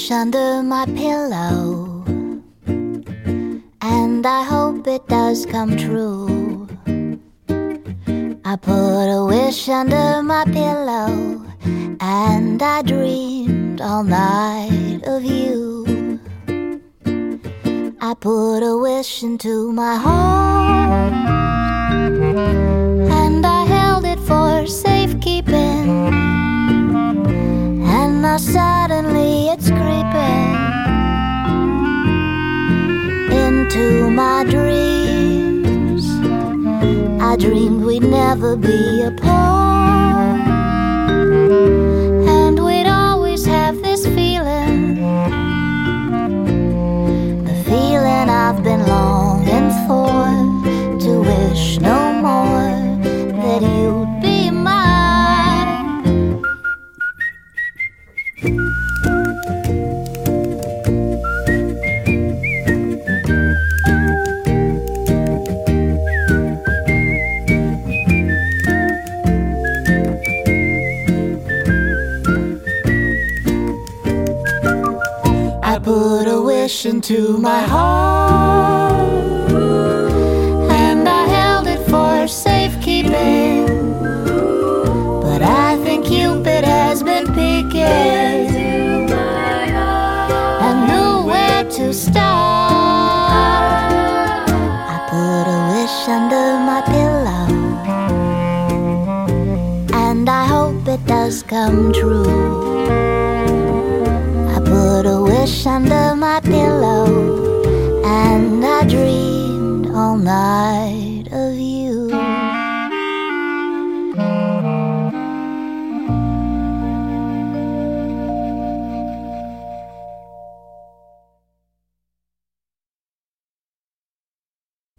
wish under my pillow, and I hope it does come true. I put a wish under my pillow, and I dreamed all night of you. I put a wish into my heart, and I held it for safekeeping, and now suddenly it's creeping into my dreams. I dreamed we'd never be apart, and we'd always have this feeling, the feeling I've been longing for, to wish no more that you'd be mine. I put a wish into my heart, and I held it for safekeeping, but I think Cupid has been peeking and knew where to start. I put a wish under my pillow, and I hope it does come true. I put a wish under my pillow, and I dreamed all night